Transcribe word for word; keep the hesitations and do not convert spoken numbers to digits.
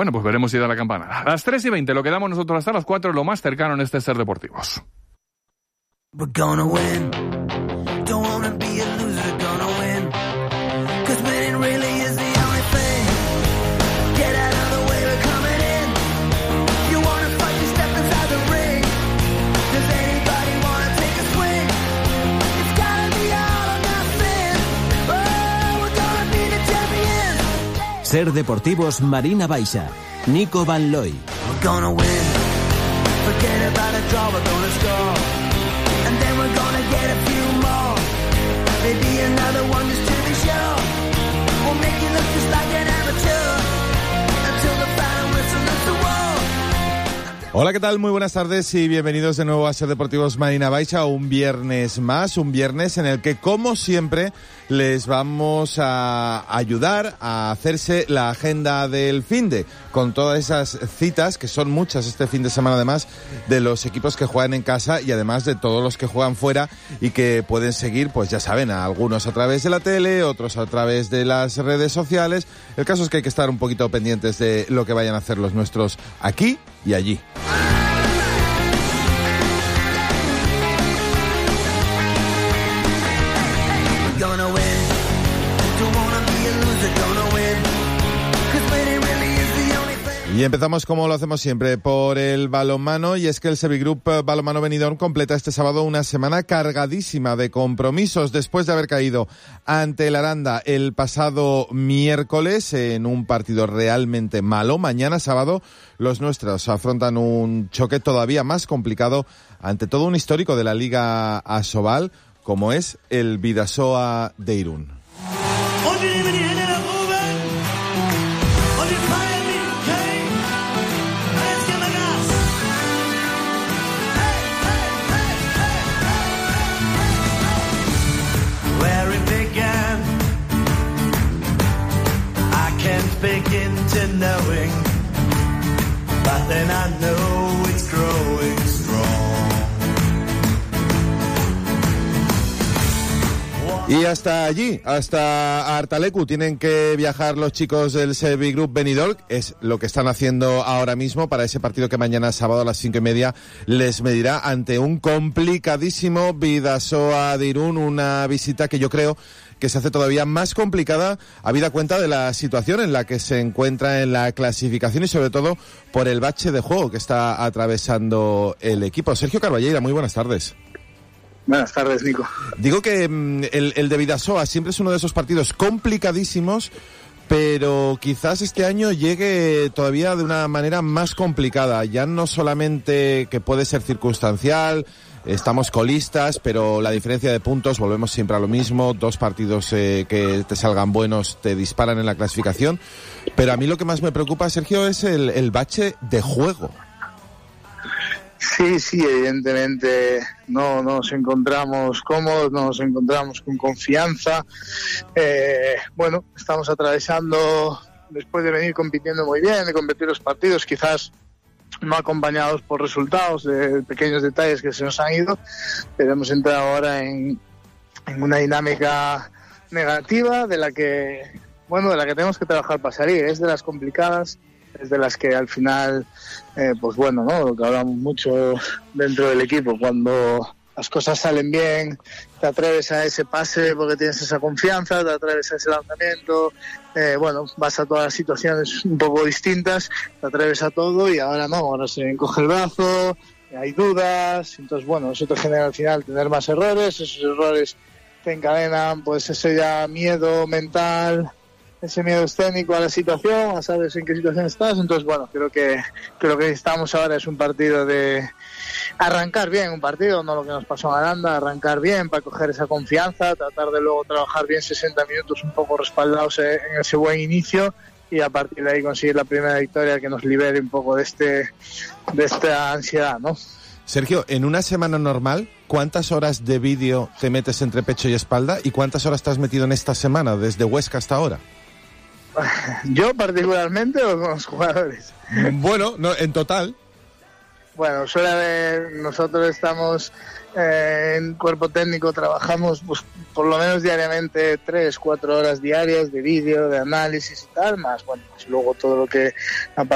bueno, pues veremos si da la campanada. A las tres y veinte, lo que damos nosotros hasta las cuatro, lo más cercano en este Ser Deportivos. We're gonna win. Don't wanna be a loser, gonna win. 'Cause winning really is the only thing. Get out of the way, we're coming in. You wanna fight, you step inside the ring. Does anybody wanna take a swing? It's gotta be all or nothing. Oh, we're gonna be the champions. Ser Deportivos Marina Baixa, Nico Van Looy. We're gonna win. Forget about a draw, we're gonna score. And then we're gonna get a few more. Maybe another one just to be sure. We'll make you look just like an amateur. Until the final whistle is the wall. Hola, ¿qué tal? Muy buenas tardes y bienvenidos de nuevo a Ser Deportivos Marina Baixa, un viernes más, un viernes en el que, como siempre, les vamos a ayudar a hacerse la agenda del finde, con todas esas citas, que son muchas este fin de semana además, de los equipos que juegan en casa y además de todos los que juegan fuera y que pueden seguir, pues ya saben, a algunos a través de la tele, otros a través de las redes sociales. El caso es que hay que estar un poquito pendientes de lo que vayan a hacer los nuestros aquí y allí. Y empezamos, como lo hacemos siempre, por el balonmano, y es que el Sevigroup Balonmano Benidorm completa este sábado una semana cargadísima de compromisos después de haber caído ante el Aranda el pasado miércoles en un partido realmente malo. Mañana sábado los nuestros afrontan un choque todavía más complicado ante todo un histórico de la Liga Asobal, como es el Bidasoa de Irún. Begin to knowing, but then I know it's growing strong. Y hasta allí, hasta Artalecu, tienen que viajar los chicos del Sevigroup Benidorm. Es lo que están haciendo ahora mismo para ese partido que mañana sábado a las cinco y media les medirá ante un complicadísimo Bidasoa de Irún, una visita que yo creo que se hace todavía más complicada habida cuenta de la situación en la que se encuentra en la clasificación y sobre todo por el bache de juego que está atravesando el equipo. Sergio Carballeira, muy buenas tardes. Buenas tardes, Nico. Digo que mm, el, el de Bidasoa siempre es uno de esos partidos complicadísimos, pero quizás este año llegue todavía de una manera más complicada. Ya no solamente que puede ser circunstancial, estamos colistas, pero la diferencia de puntos, volvemos siempre a lo mismo, dos partidos eh, que te salgan buenos te disparan en la clasificación, pero a mí lo que más me preocupa, Sergio, es el, el bache de juego. Sí, sí, evidentemente no, no nos encontramos cómodos, no nos encontramos con confianza. Eh, bueno, estamos atravesando, después de venir compitiendo muy bien, de competir los partidos, quizás no acompañados por resultados de pequeños detalles que se nos han ido, pero hemos entrado ahora en, en una dinámica negativa de la que, bueno, de la que tenemos que trabajar para salir. Es de las complicadas, es de las que al final, eh, pues bueno, ¿no? Lo que hablamos mucho dentro del equipo, cuando las cosas salen bien, te atreves a ese pase porque tienes esa confianza, te atreves a ese lanzamiento, eh, bueno, vas a todas las situaciones un poco distintas, te atreves a todo y ahora no, ahora se encoge el brazo, hay dudas, entonces bueno, eso te genera al final tener más errores, esos errores te encadenan pues ese ya miedo mental, ese miedo escénico a la situación, a sabes en qué situación estás, entonces bueno, creo que creo que estamos ahora es un partido de arrancar bien un partido, no lo que nos pasó en Aranda, arrancar bien para coger esa confianza, tratar de luego trabajar bien sesenta minutos un poco respaldados en ese buen inicio y a partir de ahí conseguir la primera victoria que nos libere un poco de este de esta ansiedad, ¿no? Sergio, en una semana normal, ¿cuántas horas de vídeo te metes entre pecho y espalda y cuántas horas te has metido en esta semana, desde Huesca hasta ahora? ¿Yo particularmente o con los jugadores? Bueno, no, en total. Bueno, suele haber, nosotros estamos eh, en cuerpo técnico, trabajamos pues por lo menos diariamente tres, cuatro horas diarias de vídeo, de análisis y tal, más bueno, pues luego todo lo que